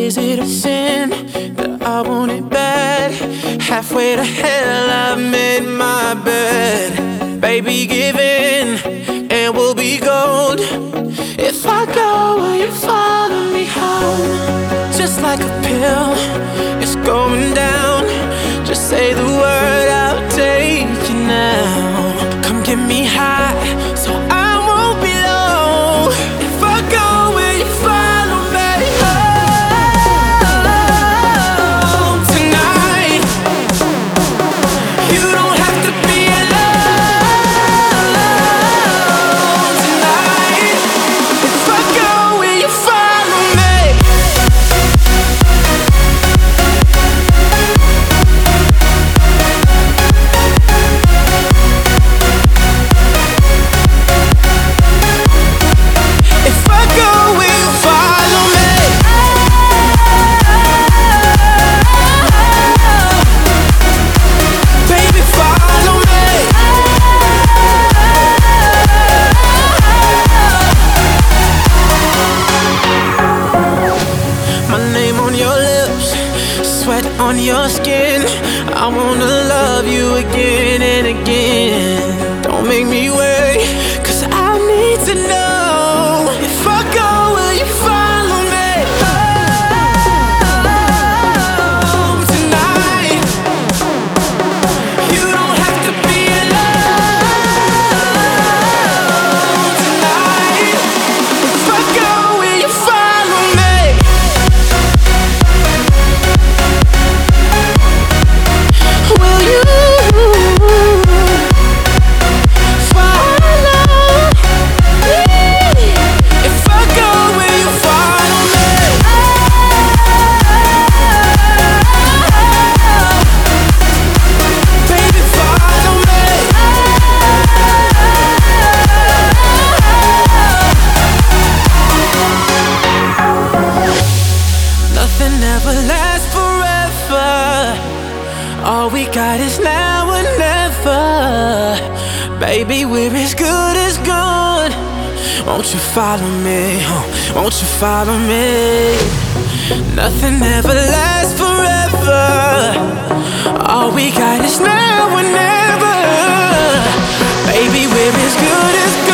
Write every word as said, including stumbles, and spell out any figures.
Is it a sin that I want it bad? Halfway to hell, I've made my bed. Baby, give in and we'll be gold. If I go, will you follow me home? Just like a pill, it's going down. Just say the word, I'll take you now. Come get me high, so I won't be low. If I go, will you follow me home tonight? You don't have to be alone tonight. If I go, will you follow me? On your skin, I wanna love you again and again. Don't make me wait, 'cause I need to know. If I go, will you follow me home tonight? You don't have to be alone tonight. If I go, will you follow me? Will you follow me? If I go, will you follow me? Baby, follow me. Nothing ever lasts forever. All we got is now or never. Baby, we're as good as gone. Won't you follow me? Huh? Won't you follow me? Nothing ever lasts forever. All we got is now or never. Baby, we're as good as